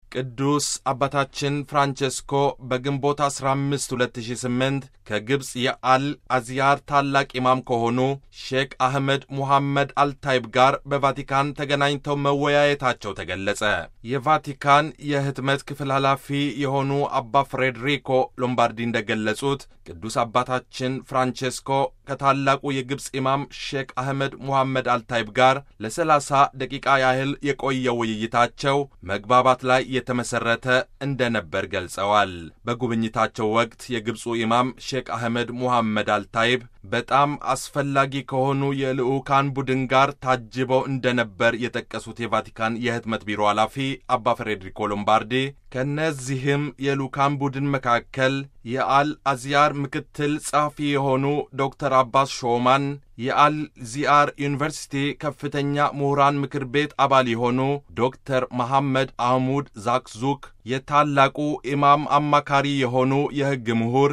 ቅዱስ አባታችን ፍራንቼስኮ በግንቦት 15 2008 ከግብጽ የአልአዚያር ታላቅ ኢማም ከሆኑ ሼክ አህመድ ሙሐመድ አልታይብ ጋር በቫቲካን ተገናኝተው መወያየታቸው ተገለጸ። የቫቲካን የህትመት ክፍል ኃላፊ የሆኑ አባ ፍሬድሪኮ ሎምባርዲ እንደገለጹት ቅዱስ አባታችን ፍራንቼስኮ ከታላቁ የግብጽ ኢማም ሼክ አህመድ ሙሐመድ አልታይብ ጋር ለ30 ደቂቃ ያህል የቆየው ውይይታቸው መግባባት ላይ የተመሰረተ እንደነበር ገልጸዋል። በጉብኝታቸው ወቅት የግብጹ ኢማም ሼክ አህመድ ሙሐመድ አልታይብ በጣም አስፈላጊ ከሆኑ የልዑካን ቡድን ጋር ታጅበው እንደነበር የጠቀሱት የቫቲካን የህትመት ቢሮ ኃላፊ አባ ፍሬድሪኮ ሎምባርዲ ከነዚህም የልዑካን ቡድን መካከል የአልአዚያር ምክትል ጸሐፊ የሆኑ ዶክተር አባስ ሾማን፣ የአልዚያር ዩኒቨርሲቲ ከፍተኛ ምሁራን ምክር ቤት አባል የሆኑ ዶክተር መሐመድ አህሙድ ዛክዙክ፣ የታላቁ ኢማም አማካሪ የሆኑ የሕግ ምሁር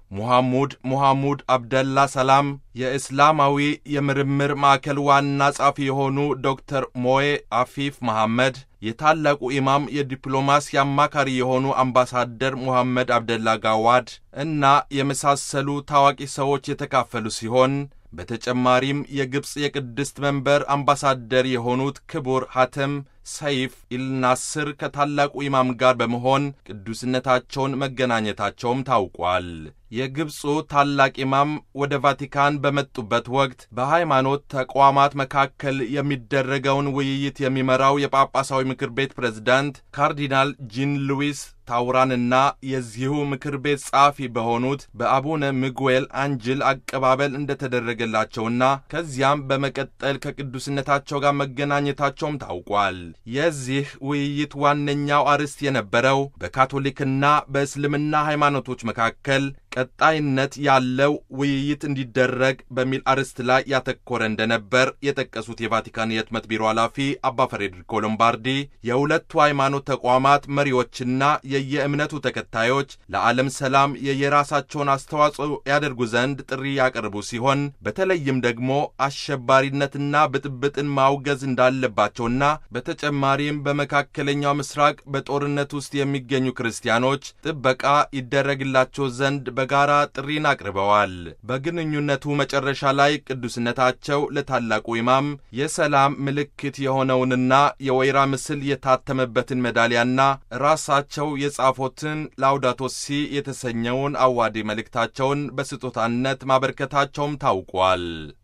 ሙሐሙድ አብደላ ሰላም፣ የእስላማዊ የምርምር ማዕከል ዋና ጸሐፊ የሆኑ ዶክተር ሞዬ አፊፍ መሐመድ፣ የታላቁ ኢማም የዲፕሎማሲ አማካሪ የሆኑ አምባሳደር ሙሐመድ አብደላ ጋዋድ እና የመሳሰሉ ታዋቂ ሰዎች የተካፈሉ ሲሆን በተጨማሪም የግብጽ የቅድስት መንበር አምባሳደር የሆኑት ክቡር ሐተም ሰይፍ ኢልናስር ከታላቁ ኢማም ጋር በመሆን ቅዱስነታቸውን መገናኘታቸውም ታውቋል። የግብፁ ታላቅ ኢማም ወደ ቫቲካን በመጡበት ወቅት በሃይማኖት ተቋማት መካከል የሚደረገውን ውይይት የሚመራው የጳጳሳዊ ምክር ቤት ፕሬዝዳንት ካርዲናል ጂን ሉዊስ ታውራንና የዚሁ ምክር ቤት ጸሐፊ በሆኑት በአቡነ ሚጉኤል አንጅል አቀባበል እንደተደረገላቸውና ከዚያም በመቀጠል ከቅዱስነታቸው ጋር መገናኘታቸውም ታውቋል። የዚህ ውይይት ዋነኛው አርዕስት የነበረው በካቶሊክና በእስልምና ሃይማኖቶች መካከል ቀጣይነት ያለው ውይይት እንዲደረግ በሚል አርዕስት ላይ ያተኮረ እንደነበር የጠቀሱት የቫቲካን የህትመት ቢሮ ኃላፊ አባ ፍሬድሪኮ ሎምባርዲ የሁለቱ ሃይማኖት ተቋማት መሪዎችና የየእምነቱ ተከታዮች ለዓለም ሰላም የየራሳቸውን አስተዋጽኦ ያደርጉ ዘንድ ጥሪ ያቀርቡ ሲሆን በተለይም ደግሞ አሸባሪነትና ብጥብጥን ማውገዝ እንዳለባቸውና በተጨማሪም በመካከለኛው ምስራቅ በጦርነት ውስጥ የሚገኙ ክርስቲያኖች ጥበቃ ይደረግላቸው ዘንድ በጋራ ጥሪን አቅርበዋል። በግንኙነቱ መጨረሻ ላይ ቅዱስነታቸው ለታላቁ ኢማም የሰላም ምልክት የሆነውንና የወይራ ምስል የታተመበትን ሜዳሊያና ራሳቸው የጻፉትን ላውዳቶ ሲ የተሰኘውን አዋዲ መልእክታቸውን በስጦታነት ማበርከታቸውም ታውቋል።